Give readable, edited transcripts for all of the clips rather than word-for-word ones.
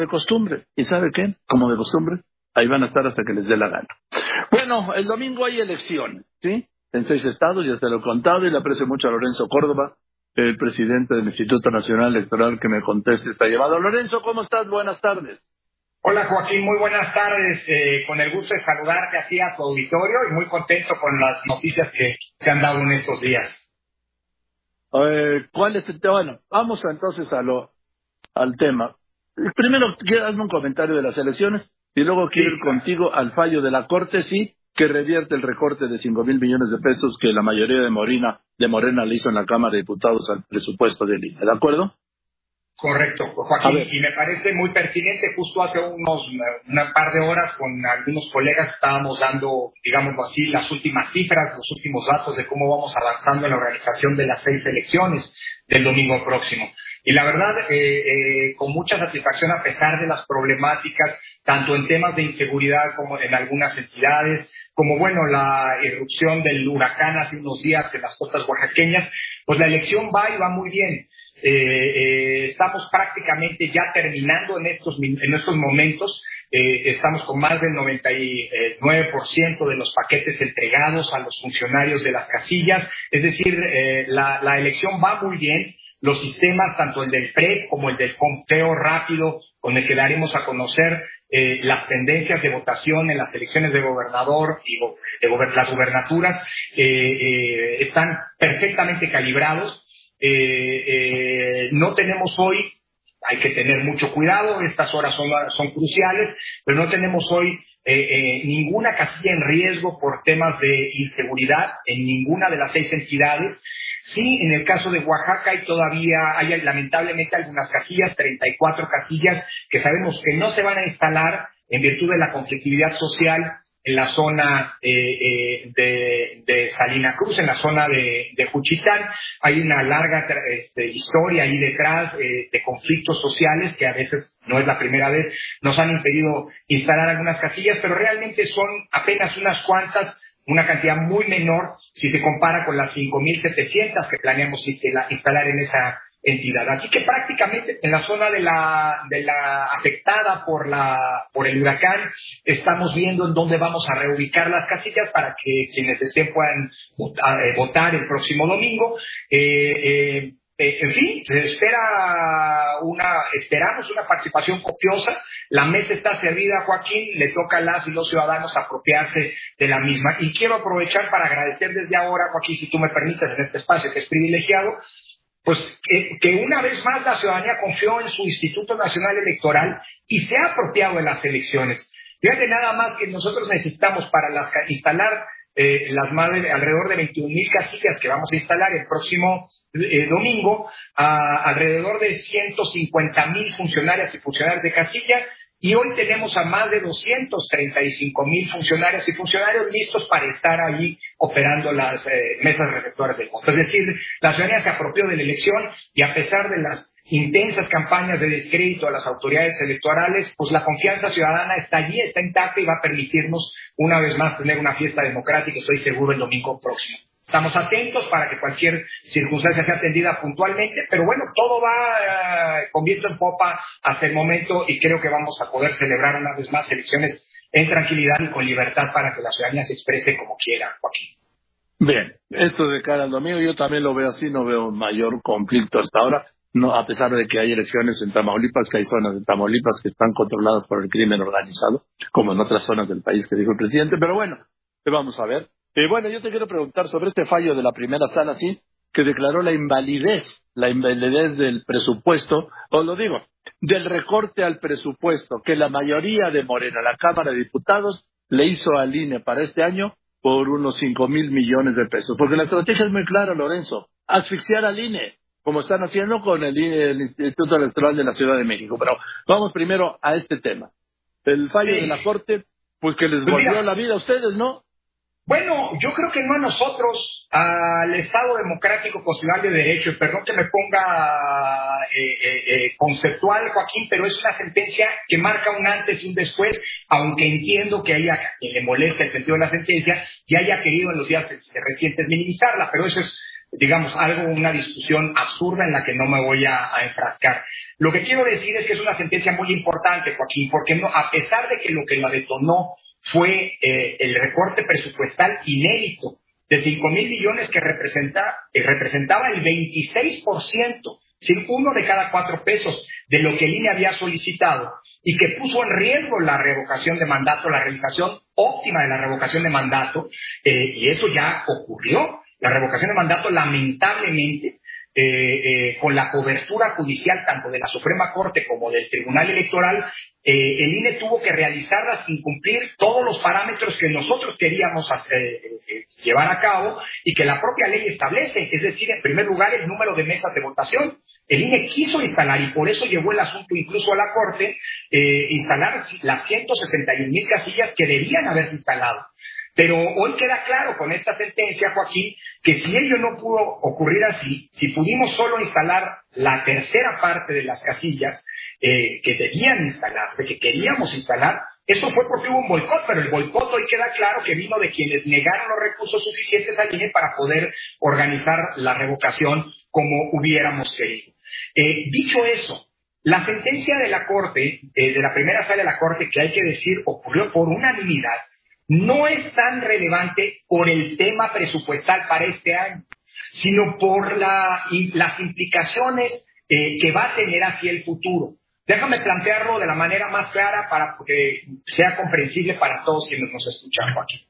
de costumbre. ¿Y sabe qué? Como de costumbre, ahí van a estar hasta que les dé la gana. Bueno, el domingo hay elecciones, ¿sí? En 6 estados, ya se lo he contado, y le aprecio mucho a Lorenzo Córdoba, el presidente del Instituto Nacional Electoral, que me conteste esta llamada. Lorenzo, ¿cómo estás? Buenas tardes. Hola Joaquín, muy buenas tardes. Con el gusto de saludarte aquí a tu auditorio y muy contento con las noticias que se han dado en estos días. ¿Cuál es el tema? Bueno, vamos entonces al tema. Primero, hazme un comentario de las elecciones y luego quiero ir contigo al fallo de la Corte, sí, que revierte el recorte de 5,000 millones de pesos que la mayoría de Morena le hizo en la Cámara de Diputados al presupuesto del INE. ¿De acuerdo? Correcto, Joaquín, y me parece muy pertinente. Justo hace una par de horas con algunos colegas estábamos dando, digámoslo así, las últimas cifras, los últimos datos de cómo vamos avanzando en la organización de las 6 elecciones del domingo próximo. Y la verdad, con mucha satisfacción, a pesar de las problemáticas, tanto en temas de inseguridad como en algunas entidades, como bueno, la irrupción del huracán hace unos días en las costas oaxaqueñas, pues la elección va y va muy bien. Estamos prácticamente ya terminando en estos momentos. Estamos con más del 99% de los paquetes entregados a los funcionarios de las casillas. Es decir, la elección va muy bien. Los sistemas, tanto el del PREP como el del conteo rápido, con el que daremos a conocer las tendencias de votación en las elecciones de gobernador y las gubernaturas, están perfectamente calibrados. No tenemos hoy, hay que tener mucho cuidado, estas horas son cruciales, pero no tenemos hoy ninguna casilla en riesgo por temas de inseguridad en ninguna de las 6 entidades. Sí, en el caso de Oaxaca hay lamentablemente algunas casillas, 34 casillas, que sabemos que no se van a instalar en virtud de la conflictividad social en la zona de Salina Cruz, en la zona de Juchitán. Hay una larga historia ahí detrás de conflictos sociales que a veces, no es la primera vez, nos han impedido instalar algunas casillas, pero realmente son apenas unas cuantas, una cantidad muy menor si se compara con las 5,700 que planeamos instalar en esa entidad. Así que prácticamente en la zona de la afectada por el huracán estamos viendo en dónde vamos a reubicar las casillas para que quienes deseen puedan votar el próximo domingo. En fin, esperamos una participación copiosa. La mesa está servida, Joaquín, le toca a las y los ciudadanos apropiarse de la misma. Y quiero aprovechar para agradecer desde ahora, Joaquín, si tú me permites, en este espacio que es privilegiado, pues que una vez más la ciudadanía confió en su Instituto Nacional Electoral y se ha apropiado de las elecciones. Fíjate nada más que nosotros necesitamos para instalar alrededor de 21,000 casillas que vamos a instalar el próximo domingo, alrededor de 150,000 funcionarias y funcionarios de casilla, y hoy tenemos a más de 235,000 funcionarias y funcionarios listos para estar ahí operando las mesas receptoras del voto. Es decir, la ciudadanía se apropió de la elección y a pesar de las intensas campañas de descrédito a las autoridades electorales, pues la confianza ciudadana está allí, está intacta y va a permitirnos una vez más tener una fiesta democrática, estoy seguro, el domingo próximo. Estamos atentos para que cualquier circunstancia sea atendida puntualmente, pero bueno, todo va con viento en popa hasta el momento y creo que vamos a poder celebrar una vez más elecciones en tranquilidad y con libertad para que la ciudadanía se exprese como quiera, Joaquín. Bien, esto de cara al domingo yo también lo veo así, no veo mayor conflicto hasta ahora, no, a pesar de que hay elecciones en Tamaulipas, que hay zonas de Tamaulipas que están controladas por el crimen organizado, como en otras zonas del país que dijo el presidente, pero bueno, vamos a ver. Bueno, yo te quiero preguntar sobre este fallo de la primera sala, sí, que declaró la invalidez del presupuesto, os lo digo, del recorte al presupuesto que la mayoría de Morena, la Cámara de Diputados, le hizo al INE para este año por unos 5,000 millones de pesos. Porque la estrategia es muy clara, Lorenzo, asfixiar al INE, como están haciendo con el Instituto Electoral de la Ciudad de México. Pero vamos primero a este tema. El fallo de la Corte, pues que les volvió la vida a ustedes, ¿no? Bueno, yo creo que no a nosotros, al Estado Democrático Constitucional de Derecho, y perdón que me ponga conceptual, Joaquín, pero es una sentencia que marca un antes y un después, aunque entiendo que haya quien le molesta el sentido de la sentencia y haya querido en los días recientes minimizarla, pero eso es digamos, una discusión absurda en la que no me voy a enfrascar. Lo que quiero decir es que es una sentencia muy importante, Joaquín, porque no, a pesar de que lo que la detonó fue el recorte presupuestal inédito de 5,000 millones que representaba el 26%, es decir, 1 de cada 4 pesos de lo que el INE había solicitado, y que puso en riesgo la revocación de mandato, la realización óptima de la revocación de mandato, y eso ya ocurrió. La revocación de mandato, lamentablemente, con la cobertura judicial tanto de la Suprema Corte como del Tribunal Electoral, el INE tuvo que realizarla sin cumplir todos los parámetros que nosotros queríamos llevar a cabo y que la propia ley establece, es decir, en primer lugar, el número de mesas de votación. El INE quiso instalar, y por eso llevó el asunto incluso a la Corte, instalar las 161,000 casillas que debían haberse instalado. Pero hoy queda claro con esta sentencia, Joaquín, que si ello no pudo ocurrir así, si pudimos solo instalar la tercera parte de las casillas que debían instalarse, que queríamos instalar, eso fue porque hubo un boicot, pero el boicot hoy queda claro que vino de quienes negaron los recursos suficientes al INE para poder organizar la revocación como hubiéramos querido. Dicho eso, la sentencia de la Corte, de la primera sala de la Corte, que hay que decir ocurrió por unanimidad, no es tan relevante por el tema presupuestal para este año, sino por las implicaciones que va a tener hacia el futuro. Déjame plantearlo de la manera más clara para que sea comprensible para todos quienes nos escuchan aquí.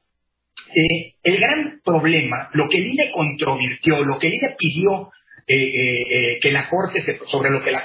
El gran problema, lo que el INE controvirtió, lo que el INE pidió que la Corte sobre lo que la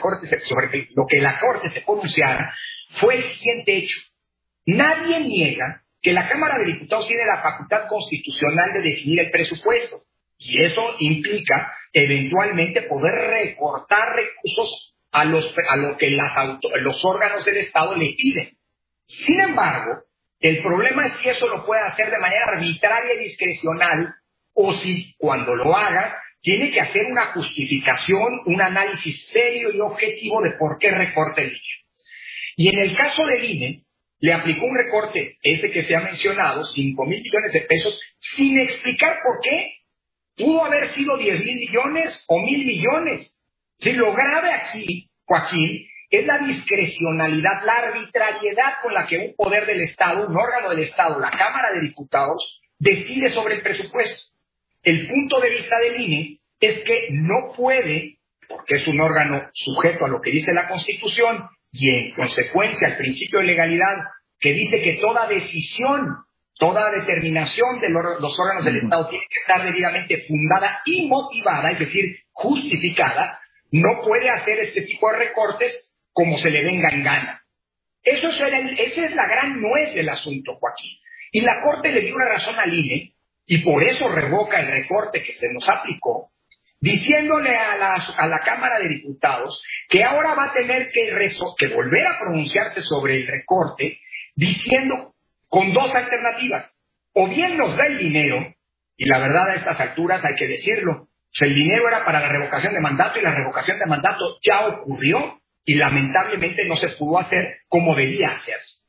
Corte se pronunciara, fue el siguiente hecho. Nadie niega que la Cámara de Diputados tiene la facultad constitucional de definir el presupuesto, y eso implica eventualmente poder recortar recursos a lo que los órganos del Estado le piden. Sin embargo, el problema es si eso lo puede hacer de manera arbitraria y discrecional, o si cuando lo haga tiene que hacer una justificación, un análisis serio y objetivo de por qué recorta el INE. Y en el caso del INE, le aplicó un recorte, ese que se ha mencionado, 5,000 millones de pesos, sin explicar por qué. Pudo haber sido 10,000 millones o 1,000 millones. Sí, lo grave aquí, Joaquín, es la discrecionalidad, la arbitrariedad con la que un poder del Estado, un órgano del Estado, la Cámara de Diputados, decide sobre el presupuesto. El punto de vista del INE es que no puede, porque es un órgano sujeto a lo que dice la Constitución, y en consecuencia al principio de legalidad, que dice que toda decisión, toda determinación de los órganos del Estado tiene que estar debidamente fundada y motivada, es decir, justificada, no puede hacer este tipo de recortes como se le venga en gana. Esa es la gran nuez del asunto, Joaquín. Y la Corte le dio una razón al INE, y por eso revoca el recorte que se nos aplicó, diciéndole a la Cámara de Diputados que ahora va a tener que volver a pronunciarse sobre el recorte, diciendo con dos alternativas: o bien nos da el dinero, y la verdad a estas alturas hay que decirlo, el dinero era para la revocación de mandato y la revocación de mandato ya ocurrió y lamentablemente no se pudo hacer como debía hacerse.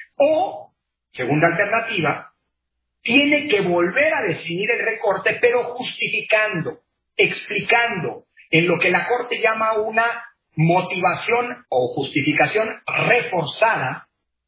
O, segunda alternativa, tiene que volver a definir el recorte, pero justificando, explicando en lo que la Corte llama una motivación o justificación reforzada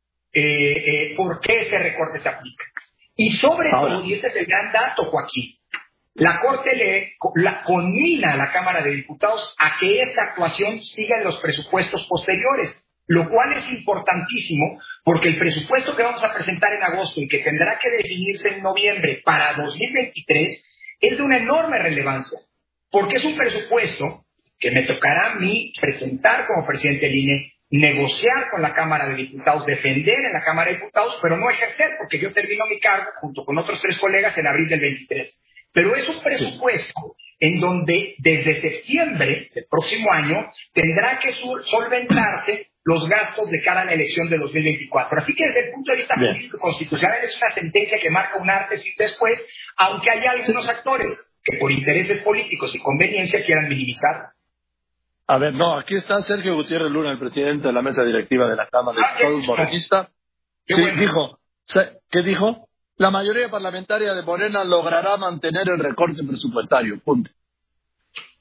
por qué ese recorte se aplica. Y sobre todo, y este es el gran dato, Joaquín, la Corte conmina a la Cámara de Diputados a que esta actuación siga en los presupuestos posteriores, lo cual es importantísimo porque el presupuesto que vamos a presentar en agosto y que tendrá que definirse en noviembre para 2023 es de una enorme relevancia, porque es un presupuesto que me tocará a mí presentar como presidente del INE, negociar con la Cámara de Diputados, defender en la Cámara de Diputados, pero no ejercer, porque yo termino mi cargo junto con otros 3 colegas en abril del 23. Pero es un presupuesto en donde desde septiembre del próximo año tendrá que solventarse los gastos de cara a la elección de 2024. Así que desde el punto de vista jurídico constitucional es una sentencia que marca un antes y un después, aunque haya algunos actores que por intereses políticos y conveniencia quieran minimizar. A ver, no, aquí está Sergio Gutiérrez Luna, el presidente de la mesa directiva de la Cámara de Diputados morenista. Sí, bueno. ¿Qué dijo? La mayoría parlamentaria de Morena logrará mantener el recorte presupuestario, punto.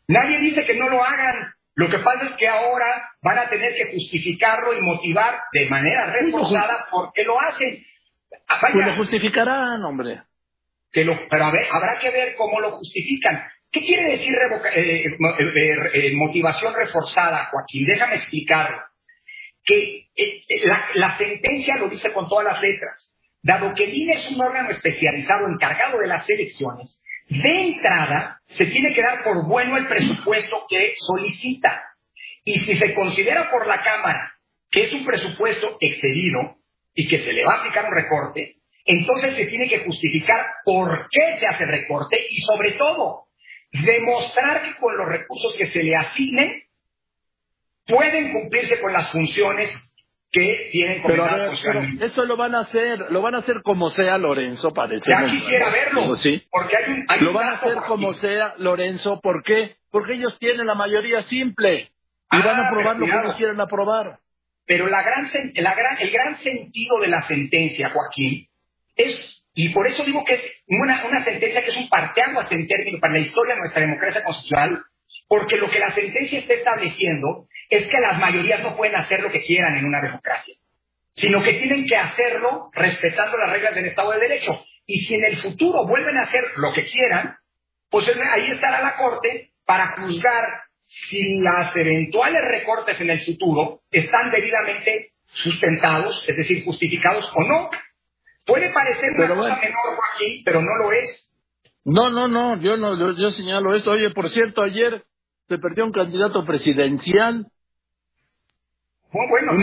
Nadie dice que no lo hagan. Lo que pasa es que ahora van a tener que justificarlo y motivar de manera reforzada por qué lo hacen. Pues lo justificarán, hombre. Pero habrá que ver cómo lo justifican. ¿Qué quiere decir motivación reforzada, Joaquín? Déjame explicarlo. Que la sentencia lo dice con todas las letras. Dado que el INE es un órgano especializado encargado de las elecciones, de entrada se tiene que dar por bueno el presupuesto que solicita. Y si se considera por la Cámara que es un presupuesto excedido y que se le va a aplicar un recorte, entonces se tiene que justificar por qué se hace el recorte y, sobre todo, demostrar que con los recursos que se le asignen pueden cumplirse con las funciones que tienen comendadas funcionalmente. Pero eso lo van a hacer como sea, Lorenzo, parece. Ya quisiera verlo, sí. porque hay lo van a hacer como sea, Lorenzo, ¿por qué? Porque ellos tienen la mayoría simple y van a aprobar lo que ellos quieran aprobar. Pero el gran sentido de la sentencia, Joaquín, es, y por eso digo que es una sentencia que es un parteaguas en términos para la historia de nuestra democracia constitucional, porque lo que la sentencia está estableciendo es que las mayorías no pueden hacer lo que quieran en una democracia, sino que tienen que hacerlo respetando las reglas del Estado de Derecho. Y si en el futuro vuelven a hacer lo que quieran, pues ahí estará la Corte para juzgar si las eventuales recortes en el futuro están debidamente sustentados, es decir, justificados o no. Puede parecer una cosa menor, Joaquín, pero no lo es. No, yo señalo esto. Oye, por cierto, ayer se perdió un candidato presidencial. Muy bueno,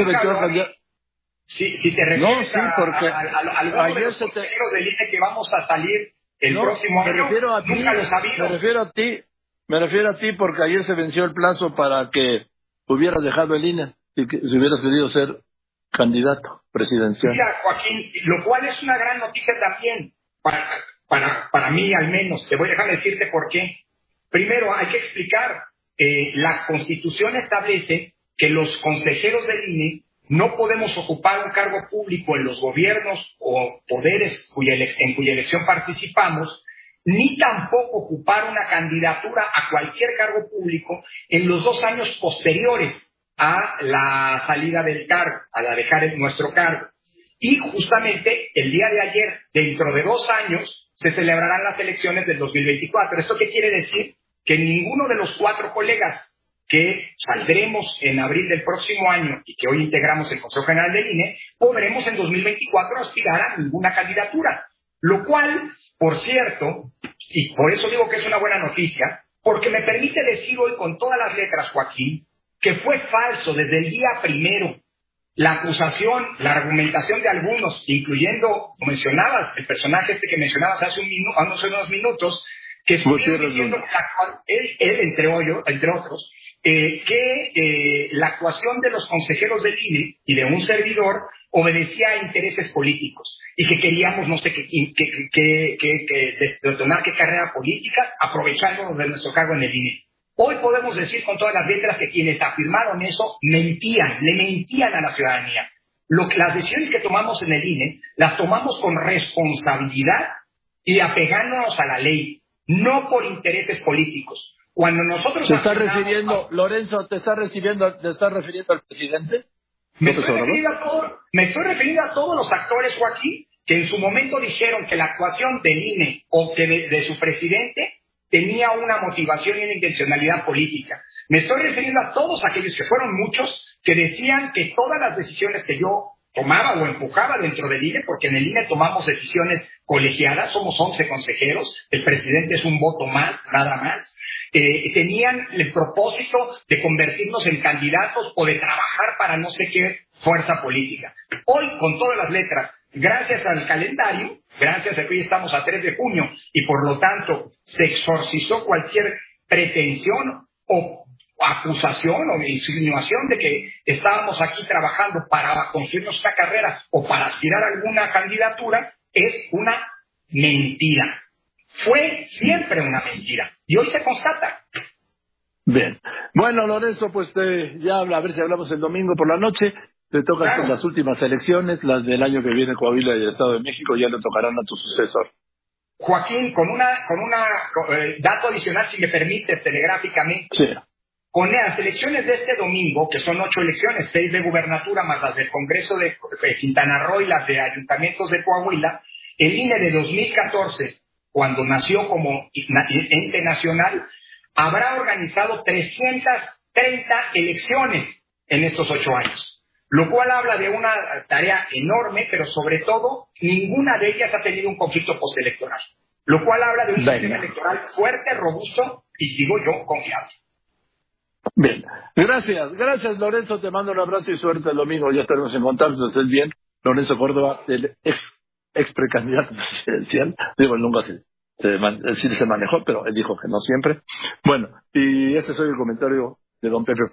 si te refieres a algunos de los consejeros del INE que vamos a salir el próximo año, nunca lo he sabido. Me refiero a ti porque ayer se venció el plazo para que hubieras dejado el INE y que si hubieras pedido ser candidato presidencial. Mira, Joaquín, lo cual es una gran noticia también, para mí al menos. Te voy a dejar decirte por qué. Primero, hay que explicar, la Constitución establece que los consejeros del INE no podemos ocupar un cargo público en los gobiernos o poderes en cuya elección participamos, ni tampoco ocupar una candidatura a cualquier cargo público en los 2 años posteriores a la salida del cargo, a la dejar nuestro cargo. Y justamente el día de ayer, dentro de 2 años, se celebrarán las elecciones del 2024. ¿Esto qué quiere decir? Que ninguno de los 4 colegas que saldremos en abril del próximo año y que hoy integramos el Consejo General del INE, podremos en 2024 aspirar a ninguna candidatura. Lo cual, por cierto, y por eso digo que es una buena noticia, porque me permite decir hoy con todas las letras, Joaquín, que fue falso desde el día primero la acusación, la argumentación de algunos, incluyendo, como mencionabas, el personaje que mencionabas hace unos minutos, que estuvieron diciendo que él entre otros, que la actuación de los consejeros del INE y de un servidor obedecía a intereses políticos y que queríamos no sé detonar qué carrera política aprovechándonos de nuestro cargo en el INE. Hoy podemos decir con todas las letras que quienes afirmaron eso le mentían a la ciudadanía. Las decisiones que tomamos en el INE las tomamos con responsabilidad y apegándonos a la ley, no por intereses políticos. Cuando nosotros ¿Te estás refiriendo, Lorenzo, te estás refiriendo al presidente? Me estoy refiriendo a todos los actores, Joaquín, que en su momento dijeron que la actuación del INE o que de su presidente tenía una motivación y una intencionalidad política. Me estoy refiriendo a todos aquellos, que fueron muchos, que decían que todas las decisiones que yo tomaba o empujaba dentro del INE, porque en el INE tomamos decisiones colegiadas, somos 11 consejeros, el presidente es un voto más, nada más, tenían el propósito de convertirnos en candidatos o de trabajar para no sé qué fuerza política. Hoy, con todas las letras, gracias al calendario, gracias a que hoy estamos a 3 de junio y por lo tanto se exorcizó cualquier pretensión o acusación o insinuación de que estábamos aquí trabajando para construirnos una carrera o para aspirar a alguna candidatura, es una mentira. Fue siempre una mentira y hoy se constata. Bien. Bueno, Lorenzo, pues ya a ver si hablamos el domingo por la noche. Te tocan las últimas elecciones, las del año que viene, Coahuila y el Estado de México, ya le tocarán a tu sucesor. Joaquín, con dato adicional, si me permites, telegráficamente. Sí. Con las elecciones de este domingo, que son 8 elecciones, 6 de gubernatura más las del Congreso de Quintana Roo y las de ayuntamientos de Coahuila, el INE de 2014, cuando nació como ente nacional, habrá organizado 330 elecciones en estos 8 años, lo cual habla de una tarea enorme, pero sobre todo, ninguna de ellas ha tenido un conflicto postelectoral, lo cual habla de un sistema electoral fuerte, robusto y, digo yo, confiable. Bien, gracias Lorenzo, te mando un abrazo y suerte el domingo, ya estaremos en contacto, estés bien. Lorenzo Córdoba, el ex precandidato presidencial, digo, él nunca sí se manejó, pero él dijo que no siempre. Bueno, y ese es el comentario de don Pedro